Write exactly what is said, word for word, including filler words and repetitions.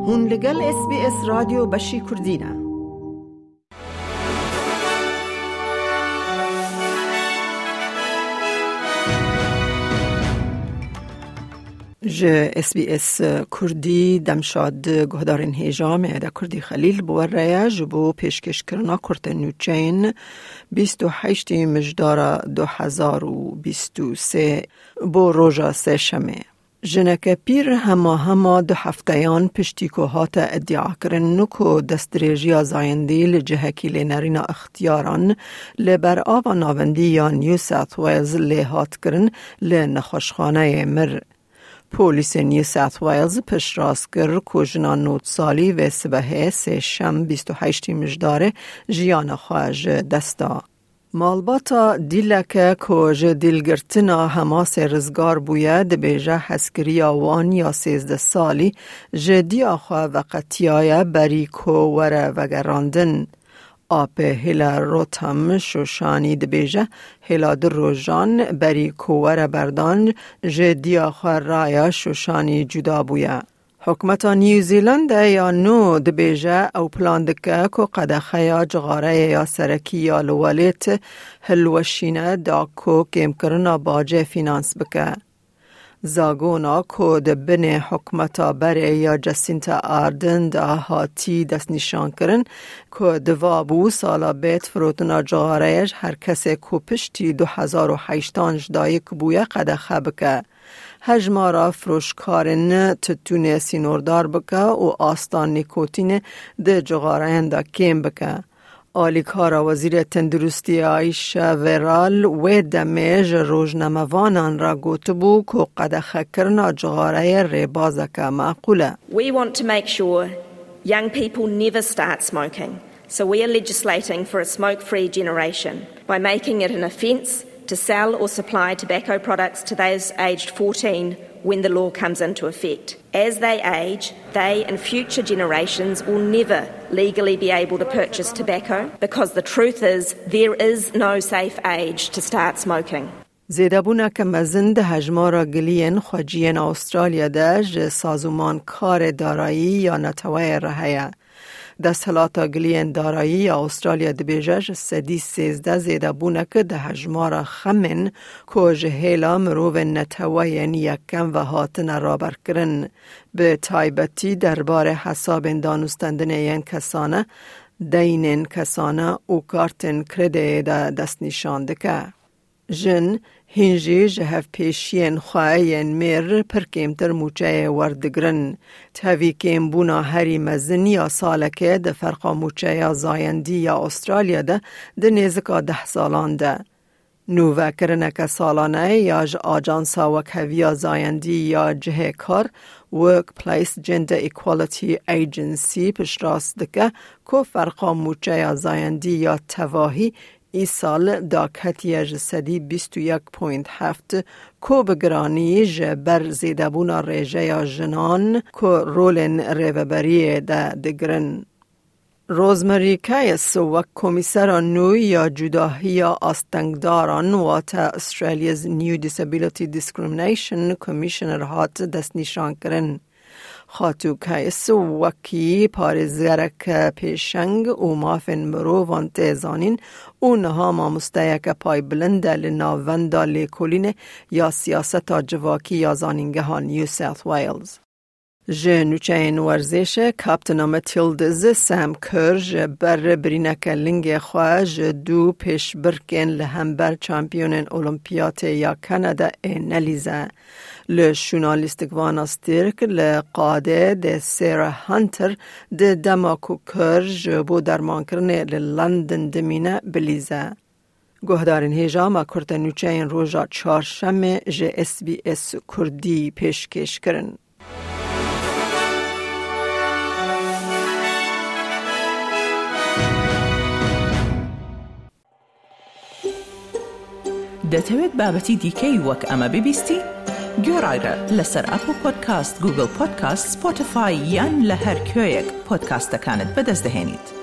هون لگل اس بی اس رادیو بشی کردینه. ج اس بی اس کردی دمشاد گهدارین هیجام ادا کردی خلیل بوره جبو پیشکش کرنا کرت نوچین بیست و هشت مجدار دو هزار و بیست و سه بو روژا سه شمه. جنک پیر هما هما دو هفتهیان پشتیکوهات ادعا کرن نکو دستریجی زایندی لجهکی لنرینا اختیاران لبر آوا ناوندی یا نیو ساوت ویلز لحات کرن لنخوشخانه مر. پولیس نیو ساوت ویلز پش راست کرد که جنا نوت سالی و سبه سه شم بیست و هشت مجداره جیان خواهج دستا. مالباتا دیلکه که جه دیلگرتنا حماس رزگار بوید بیجه حسکری آوان یا سیزده سالی جه دی آخوا وقتیای بری که وره وگراندن. آپ هلا روتم شوشانی دبیجه هلا در روژان بری کوور بردان جدی آخر رایا شوشانی جدا بویا. حکمت نیوزیلند یا نو دبیجه او پلان دکه که قدخه یا جغاره یا سرکی یا لولیت هلوشینه دا که کم کرنا باجه فینانس بکه. زاگونا که دبن حکمتا بره یا جسینتا آردن دا هاتی دست نشان کرن که دوابو سالا بیت فروتنا جغارهش هر کسی که پشتی دو هزار و هشتانج دایک بویا قدخه بکه. هجمارا فروشکارن تتونه سینوردار بکه و آستان نیکوتین ده جغارهن دا کم بکه. آلیکارا وزیر تندرستی آیشا ورال و دمیج روزنامه‌وانان را گفت بود که قدخه کرنا جغاره ریبازک معقوله. We want to make sure young people never start smoking. So we are legislating for a smoke-free generation by making it an offence to sell or supply tobacco products to those aged fourteen when the law comes into effect. As they age, they and future generations will never legally be able to purchase tobacco because the truth is there is no safe age to start smoking. زیده بونه که مزند هجمارا گلین خواجین استرالیا ده جه سازومان کار دارایی یا نتوه رهیه. دستهلاتا گلین دارایی یا استرالیا دبیجه سدی سیزده زیده بونه که ده هجمارا خمن که جهیلا مروو نتوه یعنی یکم و هاتن رابر کرن. به تایبتی دربار حساب دانستندن این کسانه دینن کسانه او کارتن کرده ده دست نشانده که. جن هنجی جهف پیشین خواهین میر پرکیمتر موچه وردگرن. تاوی کم بونا هری مزن یا سالکه ده فرقا موچه زایندی یا استرالیا ده ده نیزکا ده سالان ده. نووه کرنک سالانه یا آجانسا وکهویا زایندی یا جه کار Workplace Gender Equality Agency پش راست دکه که فرقا موچه زایندی یا تواهی ای سال داکتی جسدی بیست و یک پوینت هفت کو بگرانی جبر زیدبونا ریجه یا جنان کو رولن ریوبری ده دگرن. روزمری کایس و کمیسر نو یا جداهی یا آستنگداران و تا استرالیا's New Disability Discrimination Commissioner هات دست نشان کرن. خاتو کایس وکی پارزگرک پیشنگ و مافن مرو وانت زانین و نها ما مستیک پای بلند لناوند لیکولین یا سیاست جواکی یا زانینگه ها نیو ساوت ویلز. جنوچه این ورزش کاپتن ماتیلدز سام کرج بر برینک لنگ خواهج دو پیش برکن لهمبر چامپیون اولمپیات یا کانادا نلیزه. لشونالیستک واناستیرک لقاده ده سیرا هانتر ده دماکو کرج بو درمان کرنه لندن دمینه بلیزه. گهدارین هیجام کرد نوچه این روژا چهارشنبه ج اس بی اس کردی پیشکش کرن. دەتەوێت بابەتی دیکەی وەک ئەمە ببیستی؟ گۆڕایرە لەسەر ئەپل پۆدکاست، گوگل پۆدکاست، سپۆتیفای یان لە هەر کوێیەک پۆدکاستەکانت بەدەست دەهێنیت.